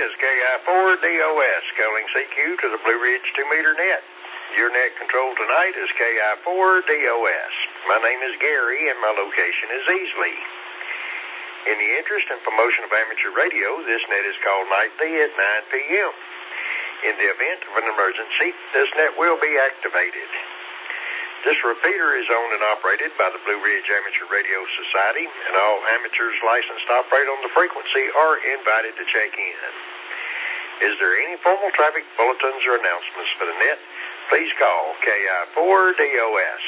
is KI4DOS, calling CQ to the Blue Ridge 2-meter net. Your net control tonight is KI4DOS. My name is Gary, and my location is Easley. In the interest and promotion of amateur radio, this net is called nightly at 9 p.m. In the event of an emergency, this net will be activated. This repeater is owned and operated by the Blue Ridge Amateur Radio Society, and all amateurs licensed to operate on the frequency are invited to check in. Is there any formal traffic bulletins or announcements for the net? Please call KI4DOS.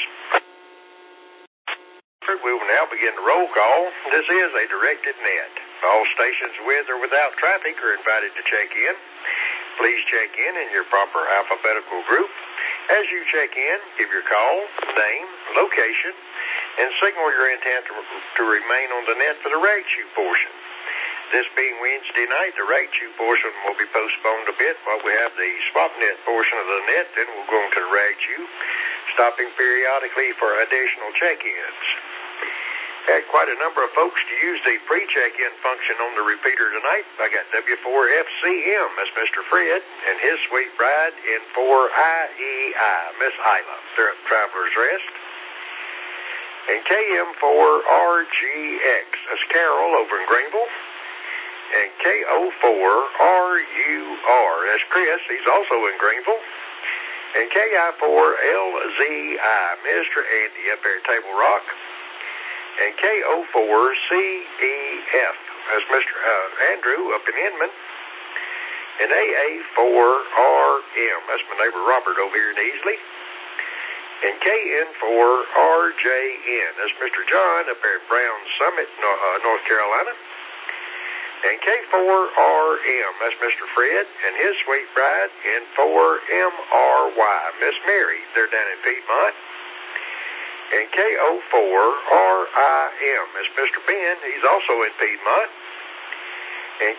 We will now begin the roll call. This is a directed net. All stations with or without traffic are invited to check in. Please check in your proper alphabetical group. As you check in, give your call, name, location, and signal your intent to remain on the net for the rag chew portion. This being Wednesday night, the rag chew portion will be postponed a bit while we have the swap net portion of the net. Then we'll go on to the rag chew, stopping periodically for additional check-ins. Had quite a number of folks to use the pre-check-in function on the repeater tonight. I got W4FCM, that's Mr. Fred, and his sweet bride in 4IEI, Miss Isla. They're at Traveler's Rest. And KM4RGX, that's Carol over in Greenville. And KO4RUR, that's Chris, he's also in Greenville. And KI4LZI, Mr. Andy up there at Table Rock. And KO4CEF, that's Mr. Andrew up in Inman. And AA4RM, that's my neighbor Robert over here in Easley. And KN4RJN, that's Mr. John up there at Brown Summit, North Carolina. And K4RM, that's Mr. Fred and his sweet bride. And 4MRY, Miss Mary, they're down in Piedmont. And KO4RIM is Mr. Ben. He's also in Piedmont. And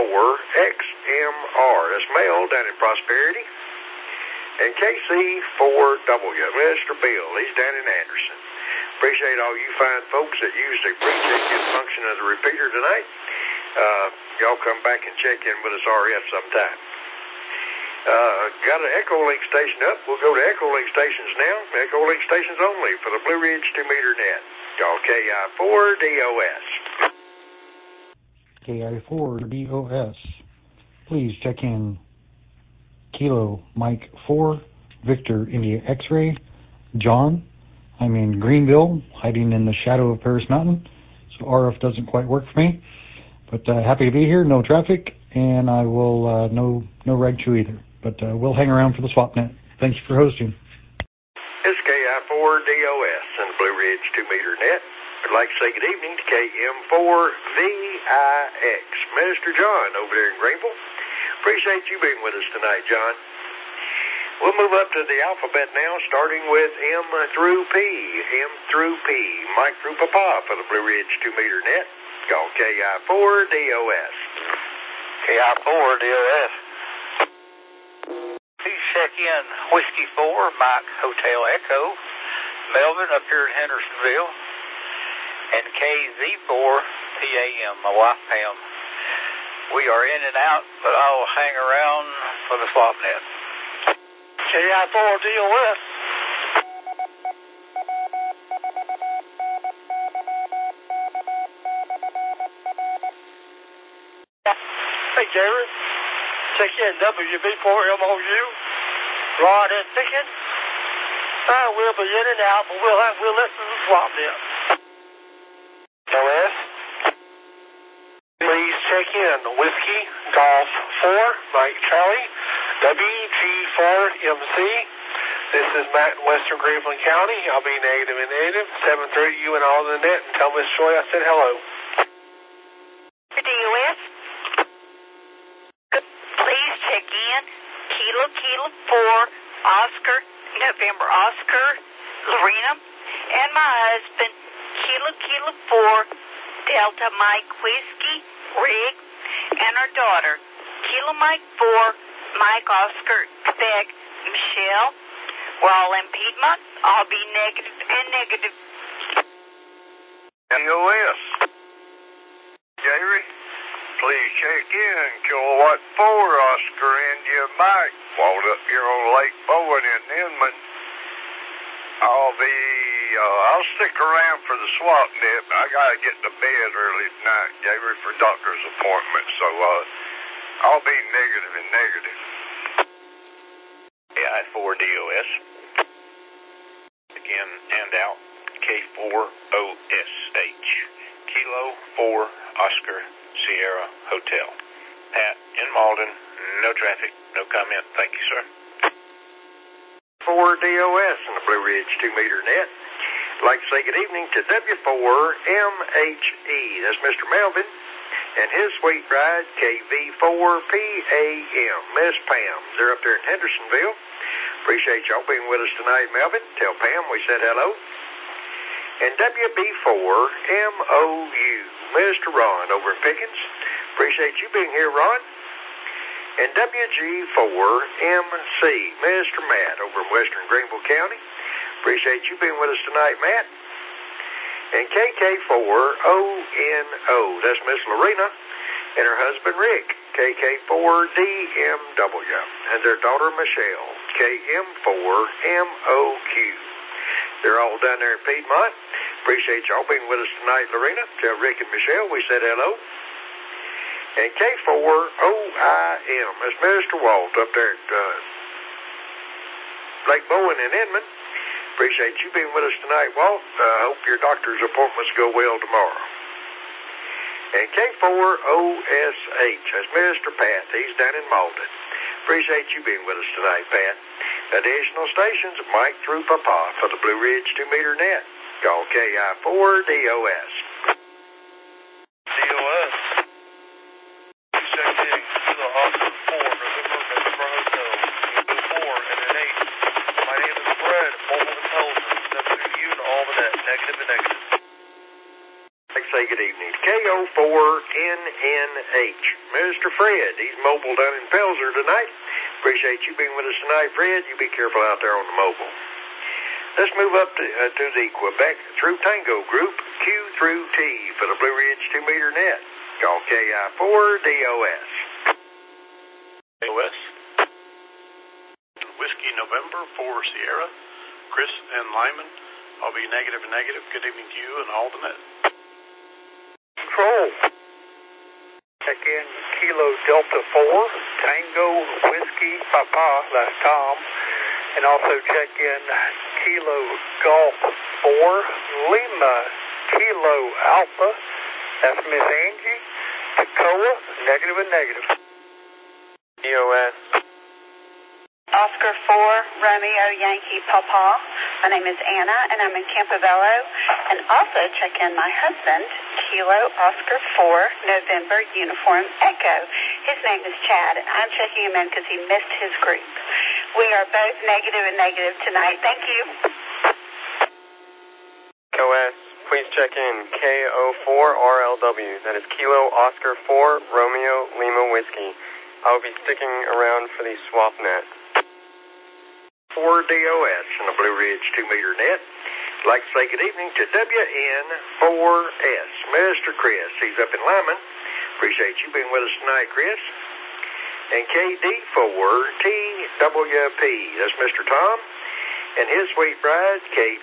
K4XMR, that's Mel down in Prosperity. And KC4W, Mr. Bill. He's down in Anderson. Appreciate all you fine folks that use the pre-check-in function of the repeater tonight. Y'all come back and check in with us RF sometime. Got an Echolink station up. We'll go to Echolink stations now. Echolink stations only for the Blue Ridge 2-meter net. Call KI4DOS. KI4DOS. Please check in. Kilo Mike 4, Victor India X-ray. John, I'm in Greenville, hiding in the shadow of Paris Mountain, so RF doesn't quite work for me. But happy to be here. No traffic, and I will no rag chew either. But we'll hang around for the swap net. Thank you for hosting. It's KI4DOS and Blue Ridge 2-meter net. I'd like to say good evening to KM4VIX, Minister John over there in Greenville. Appreciate you being with us tonight, John. We'll move up to the alphabet now, starting with M through P. M through P. Mike through Papa for the Blue Ridge 2-meter net. Call KI4DOS. KI4DOS. Please check in Whiskey 4, Mike Hotel Echo, Melvin up here in Hendersonville, and KZ4 PAM, my wife Pam. We are in and out, but I'll hang around for the swap net. KI4DOS. Hey, Gary. Check in WB4MOU. Rod and Pickett. We'll be in and out, but we'll listen to the swap net. LS. Please check in Whiskey Golf 4, Mike Charlie, WG4MC. This is Matt in Western Cleveland County. I'll be negative and negative. 730 you and all in the net, and tell Miss Joy I said hello. DOS. Please check in Kilo 4, Oscar, November Oscar, Lorena, and my husband, Kilo 4, Delta Mike Whiskey, Rig, and our daughter, Kilo Mike 4, Mike Oscar, Quebec, Michelle. We're all in Piedmont. I'll be negative and negative. DOS. Gary, Please check in, Kilowatt 4, Oscar India Mike. Walled up here on Lake Bowen in Inman. I'll stick around for the swap nip. I gotta get to bed early tonight. Gave her for doctor's appointment, so I'll be negative and negative. AI4DOS. Again and out. K4OSH. Kilo 4 Oscar Sierra Hotel. Pat in Malden. No traffic. No comment. Thank you, sir. 4DOS in the Blue Ridge 2-meter net. I'd like to say good evening to W4MHE. That's Mr. Melvin. And his sweet bride, KV4PAM. Miss Pam. They're up there in Hendersonville. Appreciate y'all being with us tonight, Melvin. Tell Pam we said hello. And WB4MOU. Mr. Ron over in Pickens. Appreciate you being here, Ron. And WG4MC, Mr. Matt over in Western Greenville County. Appreciate you being with us tonight, Matt. And KK4ONO, that's Miss Lorena and her husband Rick, KK4DMW, and their daughter Michelle, KM4MOQ. They're all down there in Piedmont. Appreciate y'all being with us tonight, Lorena. Tell Rick and Michelle we said hello. And K4OIM, that's Mr. Walt up there at Lake Bowen in Inman. Appreciate you being with us tonight, Walt. Hope your doctor's appointments go well tomorrow. And K4OSH, that's Mr. Pat. He's down in Malden. Appreciate you being with us tonight, Pat. Additional stations, Mike through Papa for the Blue Ridge 2-meter net. Call KI4DOS. DOS. Check in to the Oscar 4, November Hotel. 4 and an 8. My name is Fred, Mobile Intelligence. WU and all the net. Negative and negative. I'd like to say good evening to KO4NNH. Mr. Fred, he's mobile down in Pelzer tonight. Appreciate you being with us tonight, Fred. You be careful out there on the mobile. Let's move up to the Quebec through Tango group, Q through T for the Blue Ridge 2-meter net. Call KI4DOS. DOS. Whiskey November 4 Sierra. Chris and Lyman. I'll be negative and negative. Good evening to you and all the net. Control. Check in Kilo Delta 4, Tango Whiskey Papa, that's Tom. And also check in Kilo Golf 4, Lima Kilo Alpha, that's Miss Angie. Toccoa, negative and negative. DOS. Oscar 4, Romeo Yankee Papa. My name is Anna, and I'm in Campobello. And also check in my husband, Kilo Oscar 4, November Uniform Echo. His name is Chad. I'm checking him in because he missed his group. We are both negative and negative tonight. Thank you. OS, please check in KO4RLW. That is Kilo Oscar 4, Romeo Lima Whiskey. I will be sticking around for the swap net. 4DOS in the Blue Ridge 2-meter net. I'd like to say good evening to WN4S, Mr. Chris. He's up in Lyman. Appreciate you being with us tonight, Chris. And KD4TWP, that's Mr. Tom. And his sweet bride,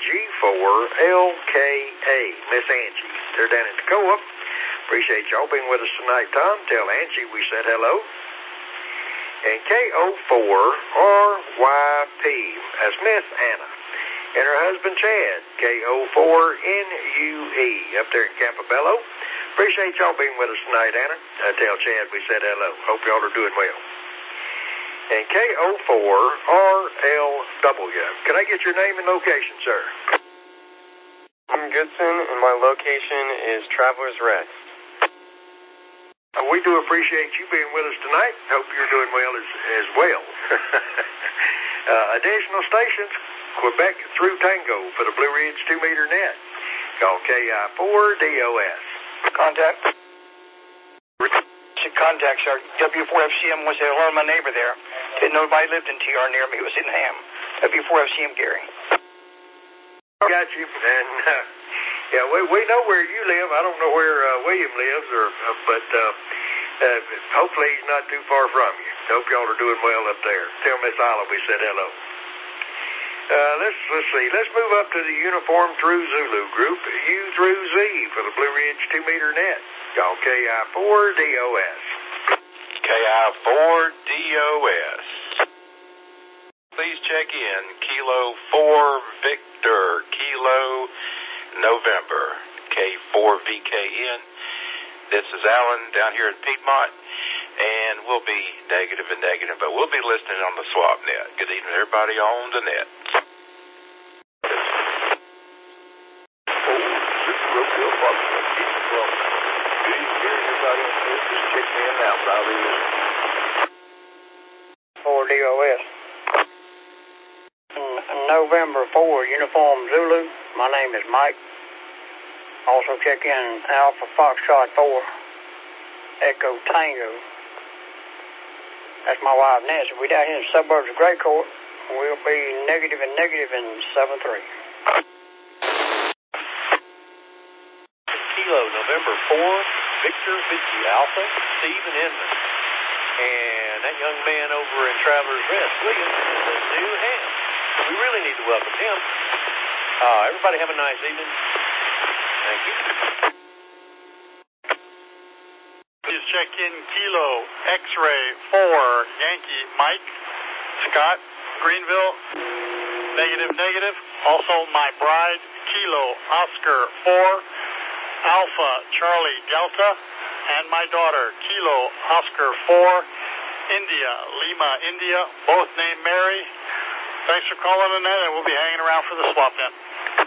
KG4LKA, Miss Angie. They're down in Toccoa. Appreciate y'all being with us tonight, Tom. Tell Angie we said hello. And KO4RYP, that's Miss Anna. And her husband, Chad, KO4NUE, up there in Campobello. Appreciate y'all being with us tonight, Anna. Tell Chad we said hello. Hope y'all are doing well. And KO4RLW. Can I get your name and location, sir? I'm Goodson, and my location is Traveler's Rest. We do appreciate you being with us tonight. Hope you're doing well as well. Additional stations, Quebec through Tango for the Blue Ridge 2-meter net. Call KI4DOS. Contact. Contact, sir. W4FCM wants to learn my neighbor there. Didn't know nobody lived in TR near me. It was in Ham. W4FCM, Gary. Got you. And, yeah, we know where you live. I don't know where William lives, but Hopefully he's not too far from you. Hope y'all are doing well up there. Tell Miss Isla we said hello. Let's see. Let's move up to the Uniform True Zulu group, U through Z for the Blue Ridge 2-meter net. Call KI4DOS. KI4DOS. Please check in. Kilo 4 Victor, Kilo November, K4VKN. This is Alan down here at Piedmont, and we'll be negative and negative, but we'll be listening on the swap net. Good evening, everybody on the net. DOS. November 4, Uniform Zulu. My name is Mike. Also check in Alpha Foxtrot 4, Echo Tango. That's my wife Nancy. We down here in the suburbs of Gray Court. We'll be negative and negative in 7-3. Kilo November 4, Victor Whiskey Alpha, Stephen Inman. And that young man over in Traveler's Rest, Williams, is a new hand. We really need to welcome him. Everybody have a nice evening. Thank you. Please check in Kilo X-Ray 4, Yankee Mike, Scott, Greenville, negative, negative. Also my bride, Kilo Oscar 4, Alpha Charlie Delta, and my daughter, Kilo Oscar 4, India, Lima, India, both named Mary. Thanks for calling in that, and we'll be hanging around for the swap net.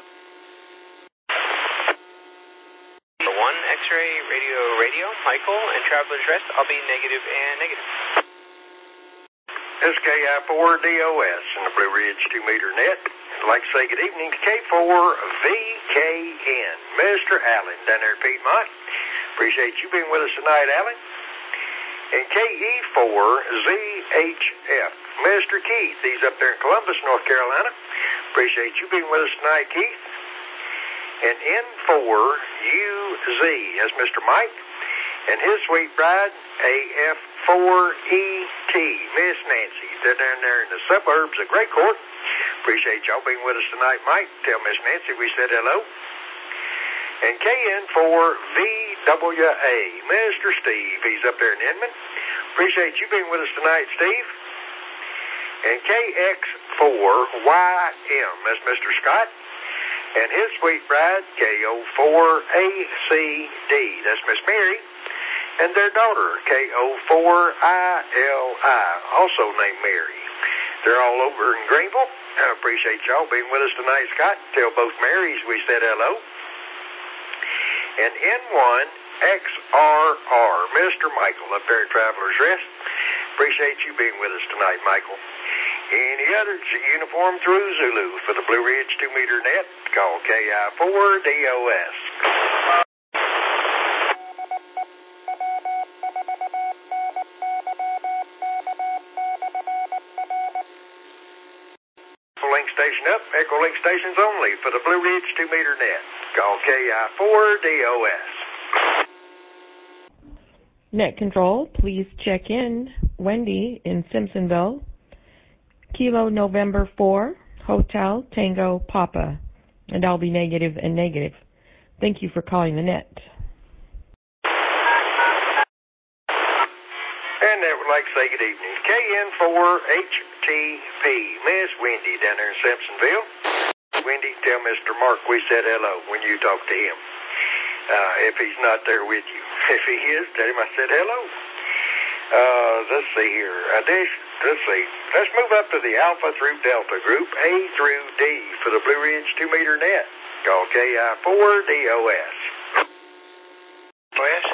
The 1 X-Ray Radio, Michael, and Traveler's Rest, I'll be negative and negative. This is KI4DOS in the Blue Ridge 2-meter net. I'd like to say good evening to K4VKN, Mr. Allen down there at Piedmont. Appreciate you being with us tonight, Allen. And KE4ZHF, Mr. Keith. He's up there in Columbus, North Carolina. Appreciate you being with us tonight, Keith. And N4UZ, that's Mr. Mike. And his sweet bride, AF4ET, Miss Nancy. They're down there in the suburbs of Gray Court. Appreciate y'all being with us tonight, Mike. Tell Miss Nancy we said hello. And KN4VWA, Mr. Steve. He's up there in Inman. Appreciate you being with us tonight, Steve. And KX4YM, that's Mr. Scott. And his sweet bride, KO4ACD, that's Miss Mary. And their daughter, KO4ILI, also named Mary. They're all over in Greenville. I appreciate y'all being with us tonight, Scott. Tell both Marys we said hello. And N1XRR, Mr. Michael up there at Traveler's Rest. Appreciate you being with us tonight, Michael. Any other Uniform True Zulu for the Blue Ridge 2-meter net, call KI4DOS. Link station up, Echo Link stations only for the Blue Ridge 2-meter net. Call KI4DOS. Net control, please check in. Wendy in Simpsonville. Kilo November 4, Hotel Tango Papa. And I'll be negative and negative. Thank you for calling the net. And I would like to say good evening. KN4HTP, Miss Wendy down there in Simpsonville. Wendy, tell Mr. Mark we said hello when you talk to him. If he's not there with you. If he is, tell him I said hello. Let's see here. Let's see. Let's move up to the Alpha through Delta group, A through D for the Blue Ridge 2-meter net. Call KI4DOS. West.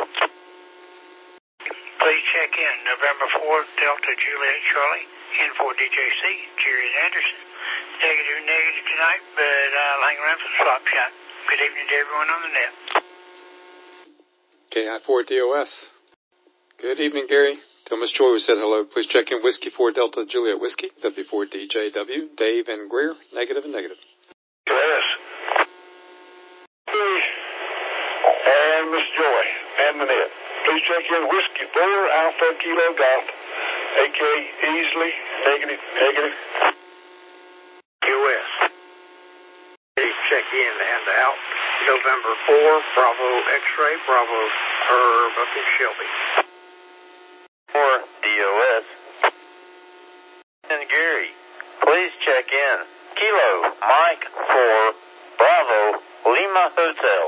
Please check in November 4, Delta Juliet Charlie, N4DJC, Jerry Anderson. Negative tonight, but I'll hang around for the swap shot. Good evening to everyone on the net. KI4DOS. Good evening, Gary. Tell Miss Joy we said hello. Please check in Whiskey 4 Delta Juliet Whiskey, W4DJW, Dave and Greer, negative and negative. Yes. And Miss Joy, and the net. Please check in Whiskey 4 Alpha Kilo Golf. AK easily negative. US. Check in and out. November 4, Bravo X-ray, Bravo Herb up in Shelby. 4 DOS. And Gary, please check in. Kilo Mike 4 Bravo Lima Hotel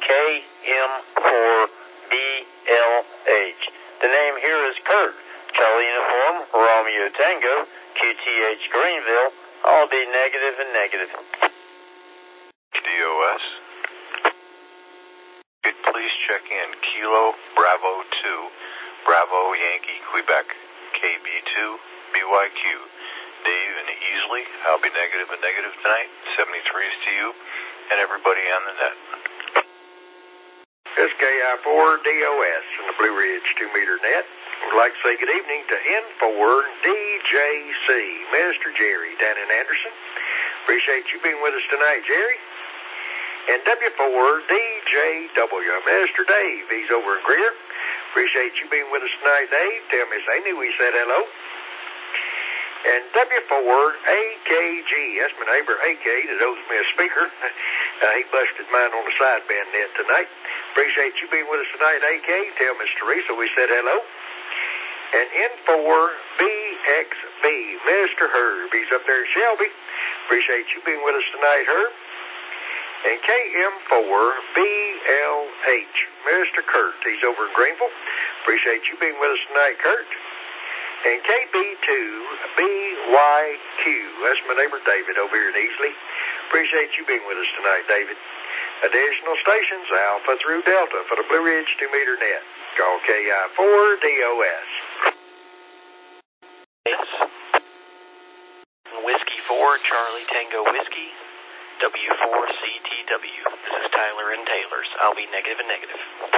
KM4BLH. The name here is Kurt. Charlie Uniform Romeo Tango QTH Greenville. All be negative and negative. DOS. Please check in Kilo Bravo 2 Bravo Yankee Quebec KB2 BYQ. Dave and Easley, I'll be negative and negative tonight. 73s to you and everybody on the net. SKI4 DOS in the Blue Ridge 2-meter net. Would like to say good evening to N4 DJC, Mr. Jerry down in Anderson. Appreciate you being with us tonight, Jerry. And W4 DJW, Mr. Dave, he's over in Greer. Appreciate you being with us tonight, Dave. Tell Miss Amy we said hello. And W4 AKG, that's my neighbor AK that owes me a speaker. He busted mine on the sideband net tonight. Appreciate you being with us tonight, AK. Tell Miss Teresa we said hello. And N4 BXB, Mr. Herb, he's up there in Shelby. Appreciate you being with us tonight, Herb. And KM4BLH, Mr. Kurt, he's over in Greenville. Appreciate you being with us tonight, Kurt. And KB2BYQ, that's my neighbor David over here in Easley. Appreciate you being with us tonight, David. Additional stations, Alpha through Delta for the Blue Ridge 2-meter net. Call KI4DOS. Whiskey 4, Charlie Tango Whiskey, W4CTW. This is Tyler and Taylor's. I'll be negative and negative.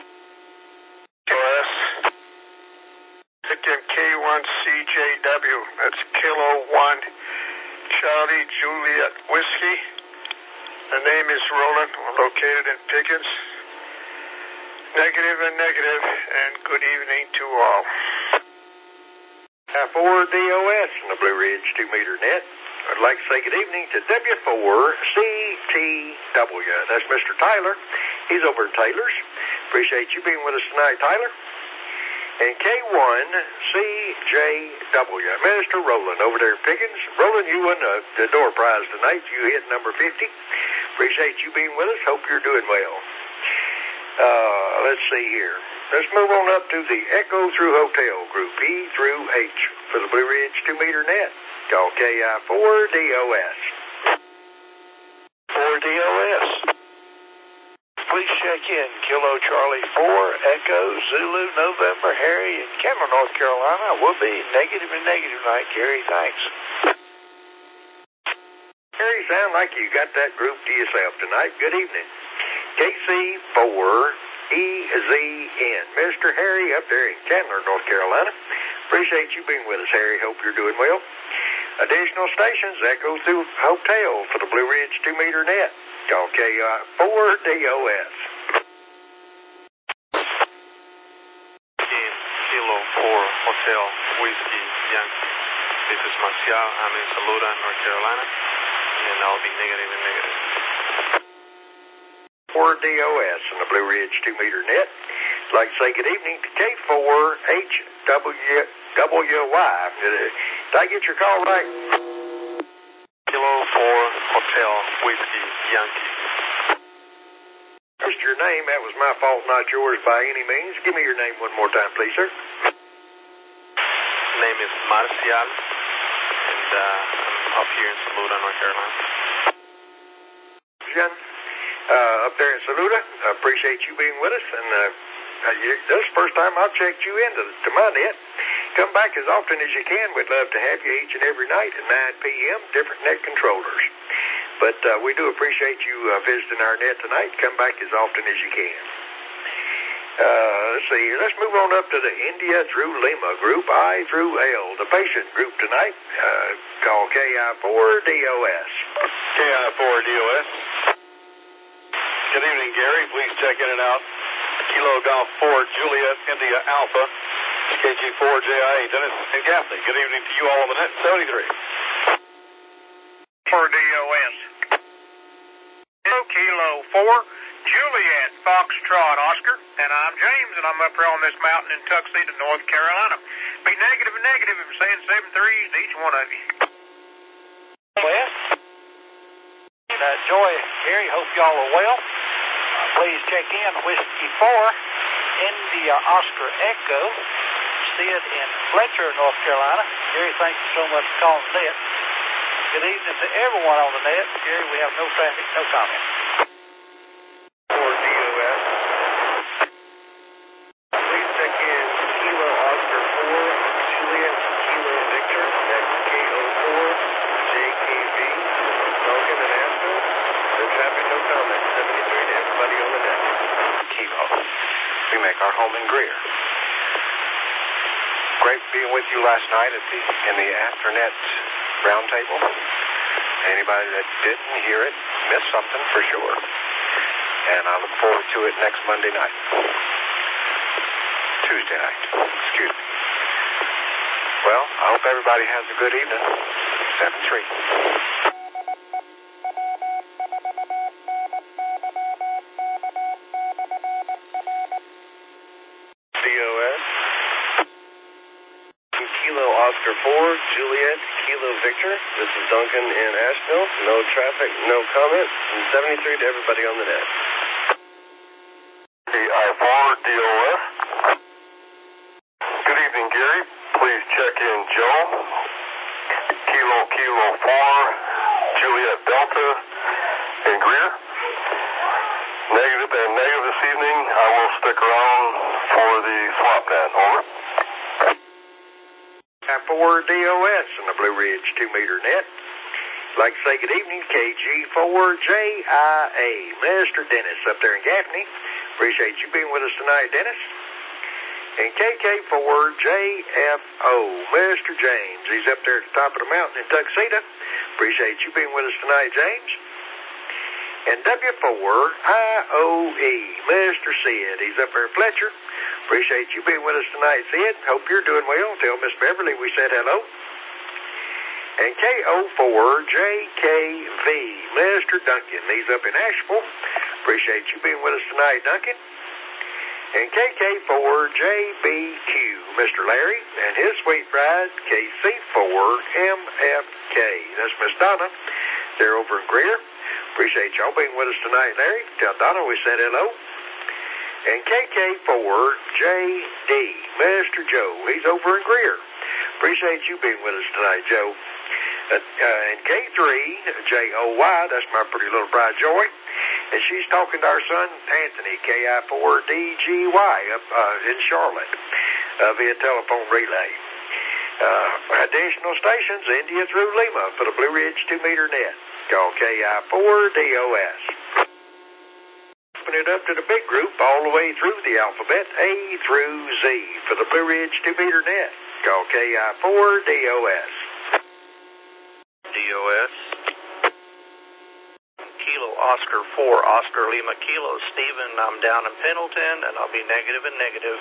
US. Again, K1CJW. That's Kilo 1 Charlie Juliet Whiskey. The name is Roland. We're located in Pickens. Negative and negative, and good evening to all. I4DOS in the Blue Ridge 2-meter net. I'd like to say good evening to W4CTW. That's Mr. Tyler. He's over in Taylor's. Appreciate you being with us tonight, Tyler. And K1CJW, Mr. Roland over there in Pickens. Roland, you won the door prize tonight. You hit number 50. Appreciate you being with us. Hope you're doing well. Let's see here. Let's move on up to the Echo Through Hotel Group E through H for the Blue Ridge 2-meter net. Call KI4DOS. 4DOS. Please check in Kilo Charlie 4 Echo Zulu November Harry in Candler, North Carolina. We'll be negative and negative tonight, Gary. Thanks. Harry, sound like you got that group to yourself tonight. Good evening. KC4EZN. Mr. Harry up there in Candler, North Carolina. Appreciate you being with us, Harry. Hope you're doing well. Additional stations, Echo Through Hotel for the Blue Ridge 2-meter net. Call KI4DOS. Kilo 4 Hotel Whiskey Yankee. This is Marcial. I'm in Saluda, North Carolina, and I'll be negative and negative. 4DOS in the Blue Ridge 2-meter net. I'd like to say good evening to K4HWY. Did I get your call right? Kilo 4 Hotel Whiskey Yankee. Just your name. That was my fault, not yours by any means. Give me your name one more time, please, sir. Name is Marcial, and I'm up here in Saluda, North Carolina. Up there in Saluda, I appreciate you being with us, and this is the first time I've checked you into my net. Come back as often as you can. We'd love to have you each and every night at 9 p.m., different net controllers. But we do appreciate you visiting our net tonight. Come back as often as you can. Let's see here. Let's move on up to the India through Lima group, I through L, the patient group tonight. Call KI4DOS. KI4DOS. Good evening, Gary. Please check in and out Kilo Golf 4, Juliet, India Alpha, KG4JIA, Dennis and Gaffney. Good evening to you all on the net, 73. For DOS. Kilo 4, Juliet, Foxtrot, Oscar, and I'm James, and I'm up here on this mountain in Tuxedo, North Carolina. Be negative and negative if I'm saying 7 threes to each one of you. Well, Joy, Gary, hope y'all are well. Please check in Whiskey 4, India Oscar Echo, Sid in Fletcher, North Carolina. Gary, thank you so much for calling the net. Good evening to everyone on the net. Gary, we have no traffic, no comment. For DOS. Please check in Kilo Oscar 4, Juliet, Kilo Victor, that's KO4, JKV, Logan and Asheville. No traffic, no comment. 73 to everybody on the net. Kilo. We make our home in Greer. Great being with you last night in the Afternet roundtable. Anybody that didn't hear it missed something for sure. And I look forward to it next Monday night. Tuesday night. Excuse me. Well, I hope everybody has a good evening. 7-3. Kilo Oscar 4, Juliet, Kilo Victor. This is Duncan in Asheville. No traffic, no comment. And 73 to everybody on the net. I4 DOS. Good evening, Gary. Please check in Joe. Kilo 4, Juliet Delta in Greer. Negative and negative this evening. I will stick around for the swap net. Over. I4 DOS in the Blue Ridge 2-meter net. I'd like to say good evening, KG4JIA. Mr. Dennis up there in Gaffney. Appreciate you being with us tonight, Dennis. And KK4JFO, Mr. James. He's up there at the top of the mountain in Tuxedo. Appreciate you being with us tonight, James. And W4IOE, Mr. Sid. He's up there at Fletcher. Appreciate you being with us tonight, Sid. Hope you're doing well. Tell Miss Beverly we said hello. And KO4JKV, Mr. Duncan. He's up in Asheville. Appreciate you being with us tonight, Duncan. And KK4JBQ, Mr. Larry, and his sweet bride, KC4MFK. That's Miss Donna. They're over in Greer. Appreciate y'all being with us tonight, Larry. Tell Donna we said hello. And KK4JD, Mr. Joe. He's over in Greer. Appreciate you being with us tonight, Joe. And K3JOY, that's my pretty little bride, Joy. And she's talking to our son, Anthony, KI4DGY, up in Charlotte, via telephone relay. Additional stations, India through Lima for the Blue Ridge 2-meter net. Call KI4DOS. Open it up to the big group all the way through the alphabet, A through Z, for the Blue Ridge 2-meter net. Call KI4DOS. DOS. Kilo Oscar 4, Oscar Lima Kilo, Stephen. I'm down in Pendleton, and I'll be negative and negative.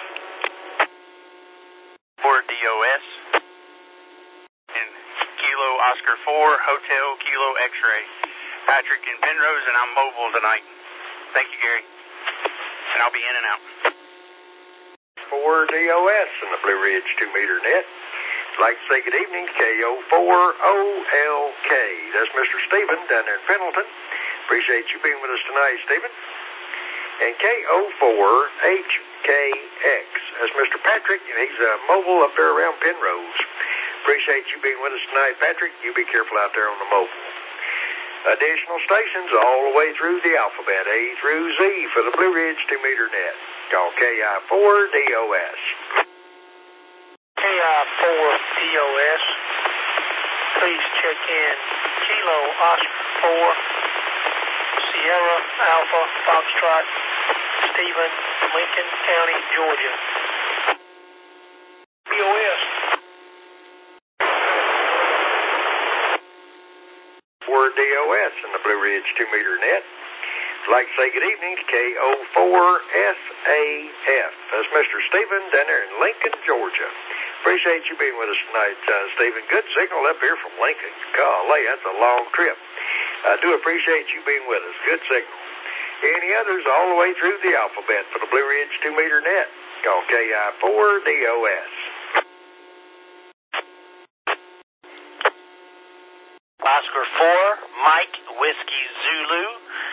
For DOS. And Kilo Oscar 4, Hotel Kilo X-Ray. Patrick in Penrose, and I'm mobile tonight. Thank you, Gary. And I'll be in and out. For DOS in the Blue Ridge 2-meter net. I'd like to say good evening, KO4OLK. That's Mr. Stephen down there in Pendleton. Appreciate you being with us tonight, Stephen. And KO4HKX. That's Mr. Patrick, and he's mobile up there around Penrose. Appreciate you being with us tonight, Patrick. You be careful out there on the mobile. Additional stations all the way through the alphabet, A through Z, for the Blue Ridge 2-meter net. Call KI4DOS. KI4DOS. Please check in Kilo Oscar 4, Sierra Alpha Foxtrot, Stephen, Lincoln County, Georgia. DOS. For DOS in the Blue Ridge 2-meter net. I'd like to say good evening to KO4SAF. That's Mr. Stephen down there in Lincoln, Georgia. Appreciate you being with us tonight, Stephen. Good signal up here from Lincoln. Golly, that's a long trip. I do appreciate you being with us. Good signal. Any others all the way through the alphabet for the Blue Ridge 2-meter net? Call KI4DOS. Oscar 4, Mike Whiskey Zulu,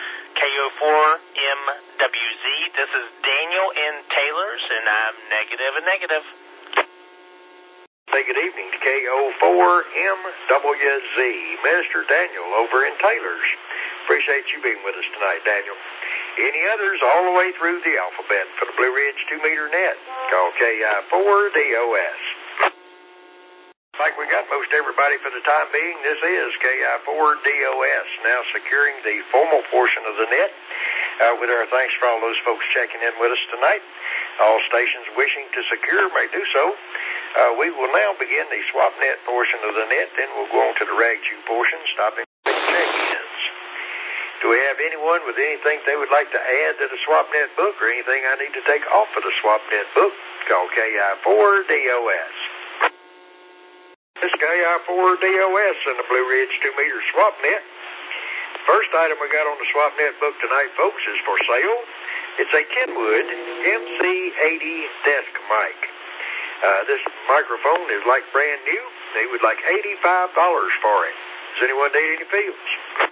KO4MWZ. This is Daniel in Taylor's, and I'm negative and negative. Say good evening to KO4MWZ, Mr. Daniel over in Taylor's. Appreciate you being with us tonight, Daniel. Any others all the way through the alphabet for the Blue Ridge 2-meter net? Call KI4DOS. Like we got most everybody for the time being, this is KI4DOS, now securing the formal portion of the net. With our thanks for all those folks checking in with us tonight. All stations wishing to secure may do so. We will now begin the swap net portion of the net, then we'll go on to the rag chew portion, stopping check-ins. Do we have anyone with anything they would like to add to the swap net book or anything I need to take off of the swap net book? Call KI4DOS. This is KI4DOS in the Blue Ridge 2-meter swap net. First item we got on the swap net book tonight, folks, is for sale. It's a Kenwood MC80 desk mic. This microphone is like brand new. They would like $85 for it. Does anyone need any fields?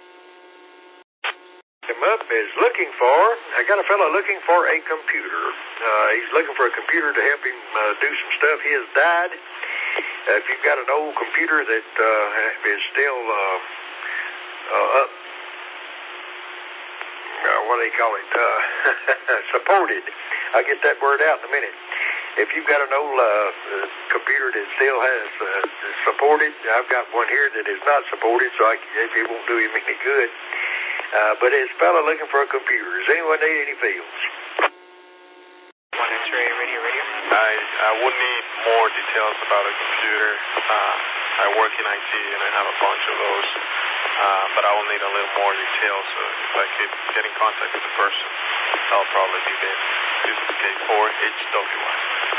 Him up is looking for, I got a fellow looking for a computer. He's looking for a computer to help him do some stuff. He has died. If you've got an old computer that is still up, what do they call it, supported. I'll get that word out in a minute. If you've got an old computer that still has supported, I've got one here that is not supported, so it won't do him any good. But his fella looking for a computer. Does anyone need any fields? One X-ray, radio. I would need more details about a computer. I work in IT and I have a bunch of those, but I will need a little more details. So if I could get in contact with the person, that'll probably be good. This is K4HWY.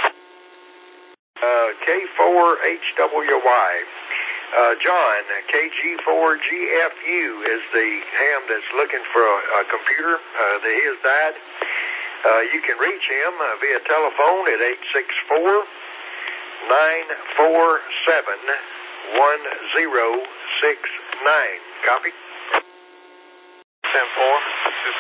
K4HWY. John, KG4GFU is the ham that's looking for a computer. He has died. You can reach him via telephone at 864-947-1069. Copy? 10-4. This is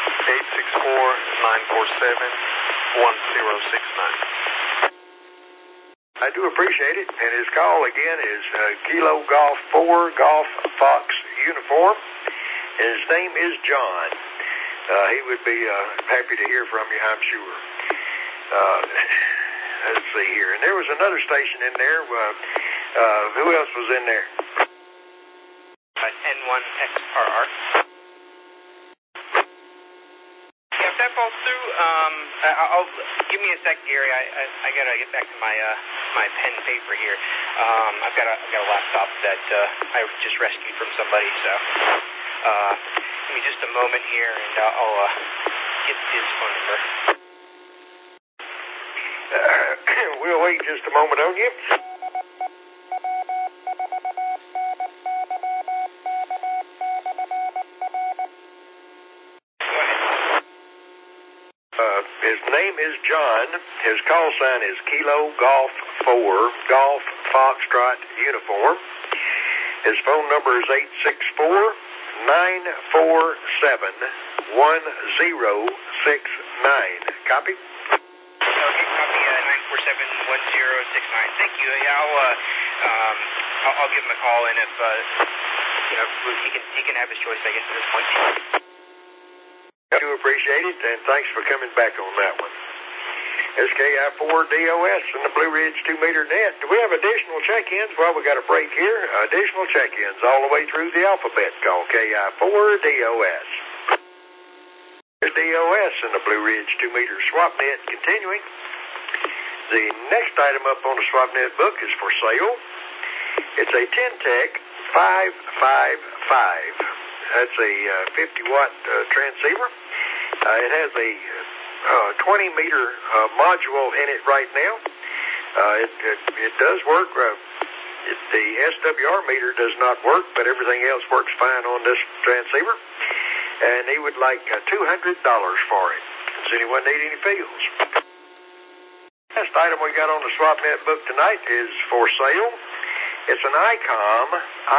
864-947-1069. I do appreciate it, and his call again is Kilo Golf 4 Golf Fox Uniform, and his name is John. He would be happy to hear from you, I'm sure. Let's see here. And there was another station in there. Who else was in there? N1XRR. Yeah, if that falls through, I'll give me a sec, Gary. I gotta get back to my pen and paper here. I've got a laptop that I just rescued from somebody, so give me just a moment here, and I'll get his phone number. We'll wait just a moment on you. His name is John. His call sign is Kilo Golf 4 Golf Foxtrot Uniform. His phone number is 864-947-1069. Copy? Okay, copy 947-1069. Thank you. Yeah, I'll give him a call, and if he can have his choice, I guess, at this point. I do appreciate it, and thanks for coming back on that one. SKI4DOS and the Blue Ridge 2-meter net. Do we have additional check-ins? Well, we got a break here. Additional check-ins all the way through the alphabet. Call KI4DOS. DOS and the Blue Ridge 2-meter swap net continuing. The next item up on the swap net book is for sale. It's a Tentec 555. That's a 50-watt transceiver. It has a 20-meter module in it right now. It does work. The SWR meter does not work, but everything else works fine on this transceiver. And he would like $200 for it. Does anyone need any fields? Last item we got on the SwapNet book tonight is for sale. It's an ICOM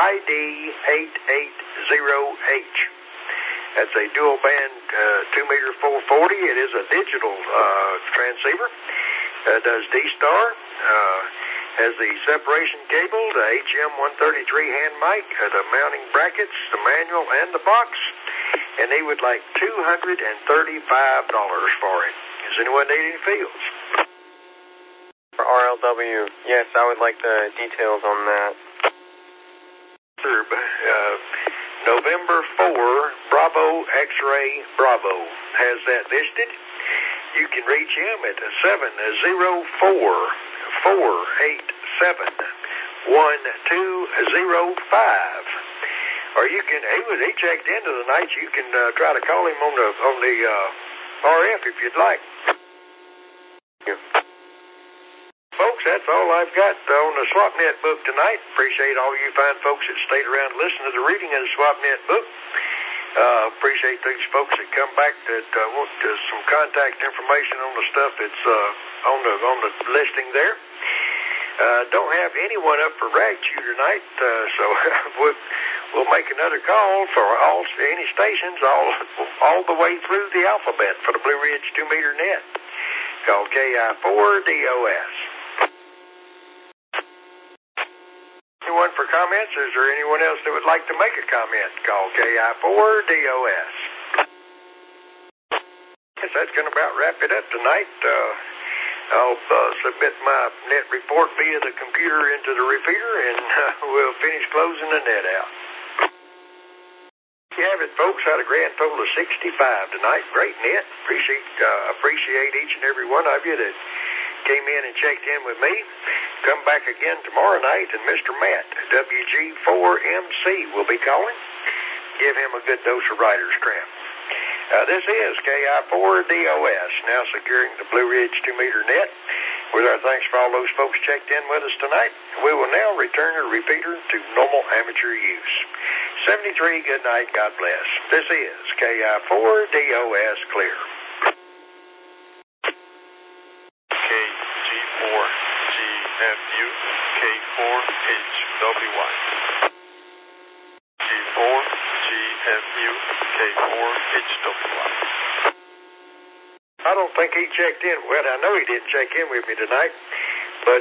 ID880H. That's a dual band 2-meter 440. It is a digital transceiver. Does D-Star. Has the separation cable, the HM133 hand mic, the mounting brackets, the manual, and the box. And he would like $235 for it. Does anyone need any fields? For RLW, yes, I would like the details on that. November 4, Bravo X-Ray Bravo has that listed. You can reach him at 704-487-1205. Or you can, he checked into the night. You can try to call him on the RF if you'd like. Folks, that's all I've got on the SwapNet book tonight. Appreciate all you fine folks that stayed around to listen to the reading of the SwapNet book. Appreciate these folks that come back that want some contact information on the stuff that's on the listing there. Don't have anyone up for rag chew tonight, so we'll make another call for any stations all the way through the alphabet for the Blue Ridge 2-meter net called KI4DOS. Anyone for comments? Is there anyone else that would like to make a comment? Call KI4DOS. Yes, that's going to about wrap it up tonight. I'll submit my net report via the computer into the repeater, and we'll finish closing the net out. You have it, folks. Had a grand total of 65 tonight. Great net. Appreciate each and every one of you that came in and checked in with me. Come back again tomorrow night, and Mr. Matt, WG4MC, will be calling. Give him a good dose of writer's cramp. This is KI4DOS, now securing the Blue Ridge 2-meter net. With our thanks for all those folks checked in with us tonight, we will now return the repeater to normal amateur use. 73, good night, God bless. This is KI4DOS clear. KG4GFU, K4HWY. G4GFU, K4HWY. I don't think he checked in. Well, I know he didn't check in with me tonight, but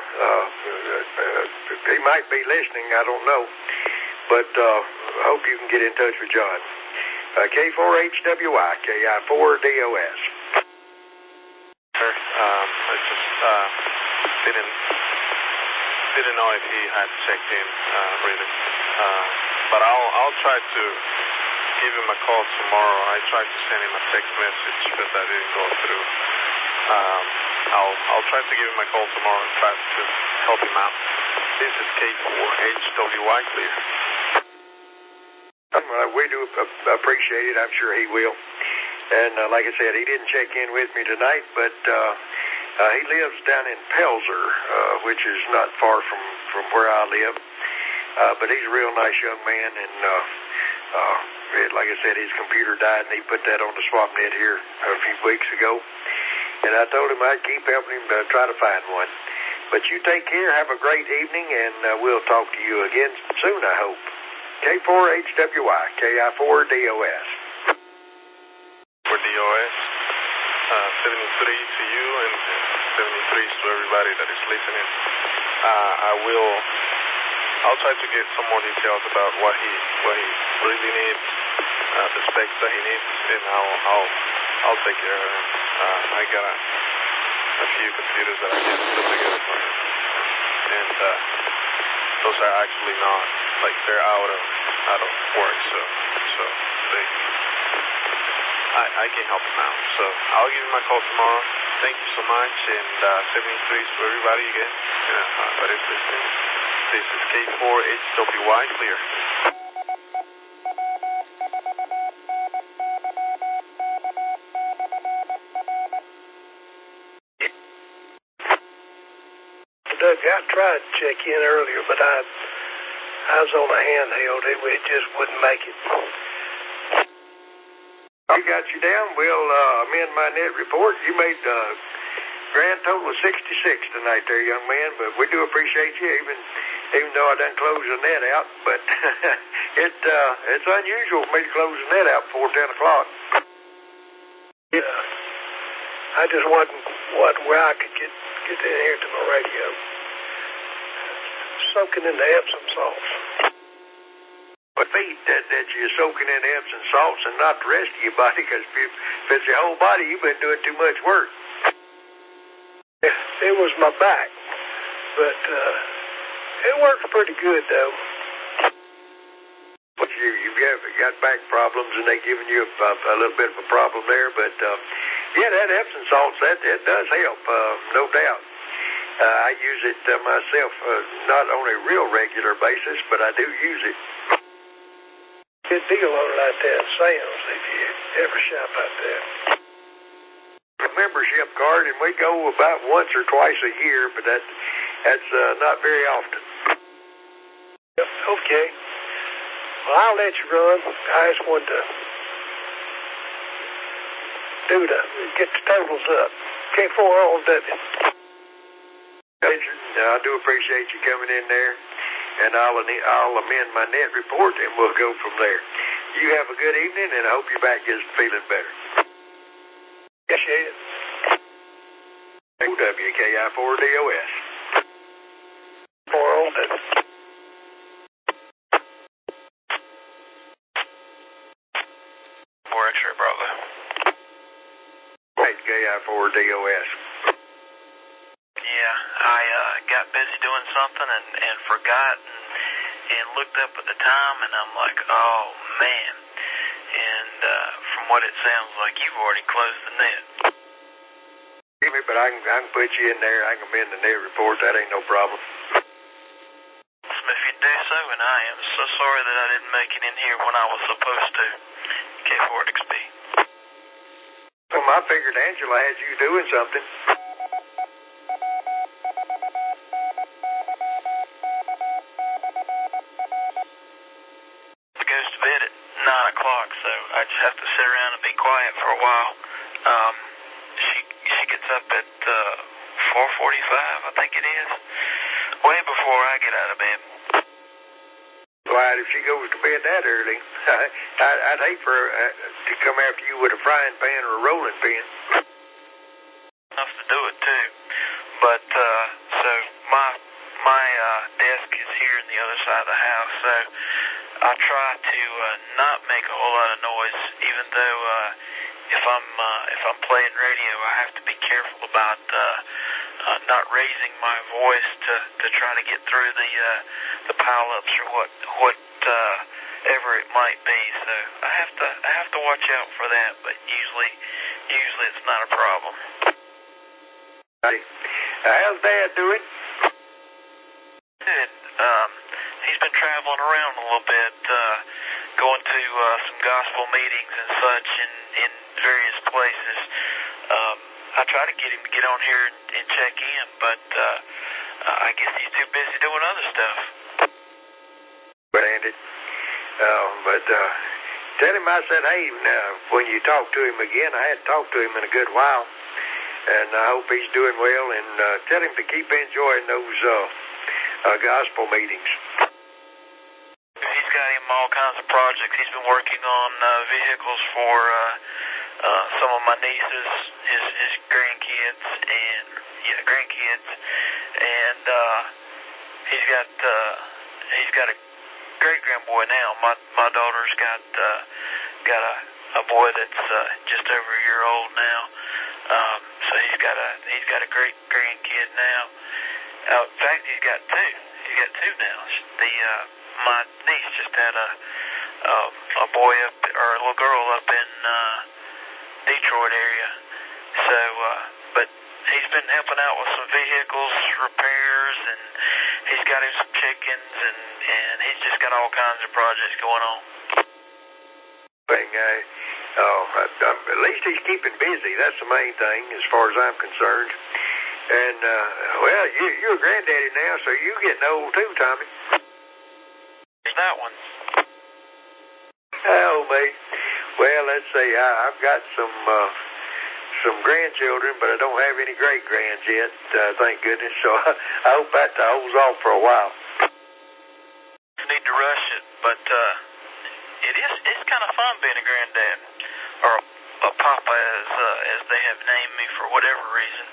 he might be listening. I don't know. But I hope you can get in touch with John. K4HWY, KI4DOS. Sir, I just didn't know if he had checked in, really. But I'll try to give him a call tomorrow. I tried to send him a text message, but that didn't go through. I'll try to give him a call tomorrow and try to help him out. This is K4HWY clear. We do appreciate it. I'm sure he will. And like I said, he didn't check in with me tonight, but he lives down in Pelzer, which is not far from where I live. But he's a real nice young man, and like I said, his computer died, and he put that on the SwapNet here a few weeks ago. And I told him I'd keep helping him try to find one. But you take care, have a great evening, and we'll talk to you again soon, I hope. K4HWY, KI4DOS. For DOS, 73 to you and 73 to everybody that is listening. I'll try to get some more details about what he really needs, the specs that he needs, and I'll take care of him. I got a few computers that I can put together for him, and those are actually not, like, they're out of work, so I can help him out. So I'll give him a call tomorrow. Thank you so much, and 73 to everybody again. Everybody's listening. This is K4HWY clear. I tried to check in earlier, but I was on a handheld. It just wouldn't make it. I got you down. We'll amend my net report. You made a grand total of 66 tonight there, young man, but we do appreciate you, even though I done closed the net out. But it's unusual for me to close the net out before 10 o'clock. Yeah. I just wasn't where I could get in here to my radio. Soaking in the Epsom salts. But feet that you're soaking in Epsom salts and not the rest of your body, because if it's your whole body, you've been doing too much work. It was my back, but it works pretty good, though. But you've got back problems, and they've given you a little bit of a problem there, but yeah, that Epsom salts, that does help, no doubt. I use it myself, not on a real regular basis, but I do use it. Good deal on it out there in Sam's if you ever shop out there. A membership card, and we go about once or twice a year, but that's not very often. Yep, okay. Well, I'll let you run. I just wanted to get the totals up. K4RLW. I do appreciate you coming in there, and I'll amend my net report, and we'll go from there. You have a good evening, and I hope your back is feeling better. Yes, you is. WKI4DOS. 4LW. X-ray Bravo. Right, KI4DOS. Yeah, I got busy doing something and forgot and looked up at the time, and I'm like, oh, man. And from what it sounds like, you've already closed the net. But I can put you in there. I can amend the net report. That ain't no problem. If you do so, and I am so sorry that I didn't make it in here when I was supposed to. K4XB. Well, I figured Angela had you doing something. She goes to bed at 9 o'clock, so I just have to sit around and be quiet for a while. She gets up at 4:45, I think it is, way before I get out of bed. Why, if she goes to bed that early, I'd hate for her to come after you with a frying pan or a rolling pin. Enough to do it too, but so my desk is here in the other side of the house, so I try to not make a whole lot of noise, even though if I'm playing radio, I have to be careful about not raising my voice to try to get through the pileups or whatever it might be. So I have to watch out for that, but usually it's not a problem. How's Dad doing? Good. He's been traveling around a little bit, going to some gospel meetings and such in various places. I try to get him to get on here and check in, but I guess he's too busy doing other stuff. Branded. But tell him I said, hey, when you talk to him again, I hadn't talked to him in a good while, and I hope he's doing well, and tell him to keep enjoying those gospel meetings. He's got him all kinds of projects. He's been working on vehicles for some of my nieces, his grandkids, and he's got a great grandboy now. My daughter's got a boy that's just over a year old now. So he's got a great grandkid now. In fact, he's got two. He's got two now. My niece just had a boy up, or a little girl up in Detroit area. So, but he's been helping out with some vehicles repairs, and he's got him some chickens, and he's just got all kinds of projects going on. At least he's keeping busy. That's the main thing as far as I'm concerned. And, well, you're a granddaddy now, so you're getting old too, Tommy. There's that one. Oh, me. Well, let's see. I've got some grandchildren, but I don't have any great-grands yet, thank goodness. So I hope that holds off for a while. You need to rush it, but it's kind of fun being a granddad, or a papa, as they have named me for whatever reason.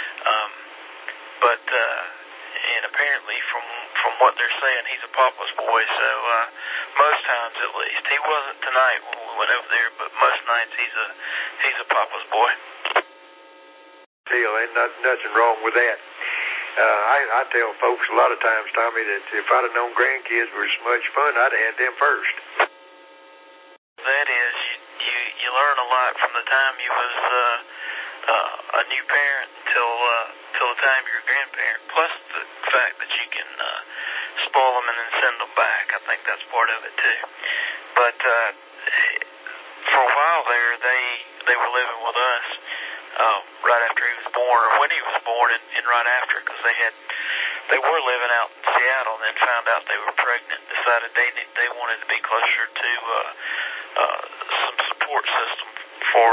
And apparently from what they're saying, he's a papa's boy, so most times at least. He wasn't tonight when we went over there, but most nights he's a papa's boy. Ain't nothing wrong with that. I tell folks a lot of times, Tommy, that if I'd have known grandkids were so much fun, I'd have had them first. That is, you learn a lot from the time you was a new parent till the time you're a grandparent. Plus the fact that you can spoil them and then send them back. I think that's part of it too. But for a while there, they were living with us right after he was born, or when he was born, and right after, because they were living out in Seattle, and then found out they were pregnant. Decided they wanted to be closer to some support system for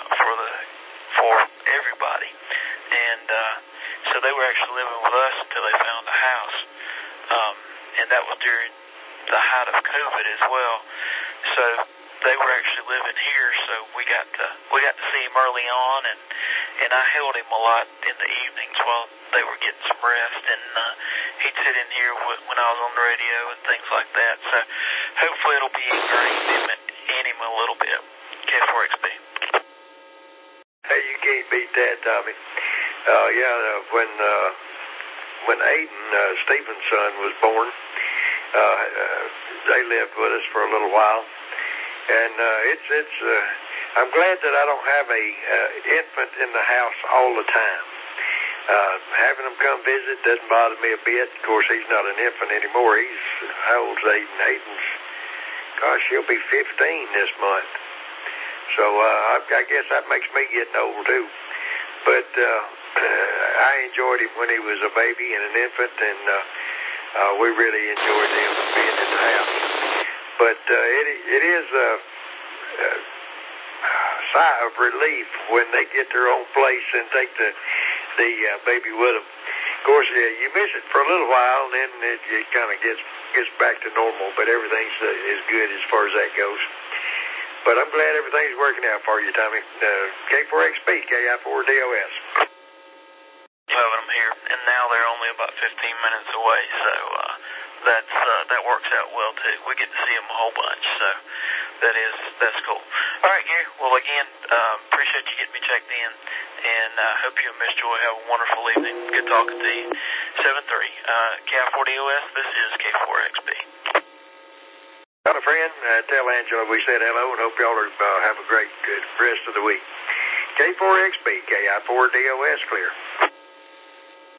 everybody, and so they were actually living with us until they found a house, and that was during the height of COVID as well. So they were actually living here, so we got to see him early on, and I held him a lot in the evenings while they were getting some rest, and he'd sit in here when I was on the radio and things like that. So hopefully it'll be ingrained in him a little bit. K4XB. Hey, you can't beat that, Tommy. When Aiden, Stephen's son, was born, they lived with us for a little while, and I'm glad that I don't have a infant in the house all the time. Having them come visit doesn't bother me a bit. Of course, he's not an infant anymore. How old's Aiden? Aiden's, gosh, he'll be 15 this month. So I guess that makes me getting old too. But I enjoyed him when he was a baby and an infant, and we really enjoyed him being in the house. But it is a sigh of relief when they get their own place and take the baby with them. Of course, you miss it for a little while, and then it kind of gets back to normal. But everything's is good as far as that goes. But I'm glad everything's working out for you, Tommy. K4XB, KI4DOS. Loving them here, and now they're only about 15 minutes away, so that works out well too. We get to see them a whole bunch, so that's cool. All right, Gary. Well, again, appreciate you getting me checked in, and hope you and Miss Joy have a wonderful evening. Good talking to you. 7-3, KI4DOS. This is K4XB. Well, friend, tell Angela we said hello and hope y'all have a great rest of the week. K4XB, KI4DOS, clear.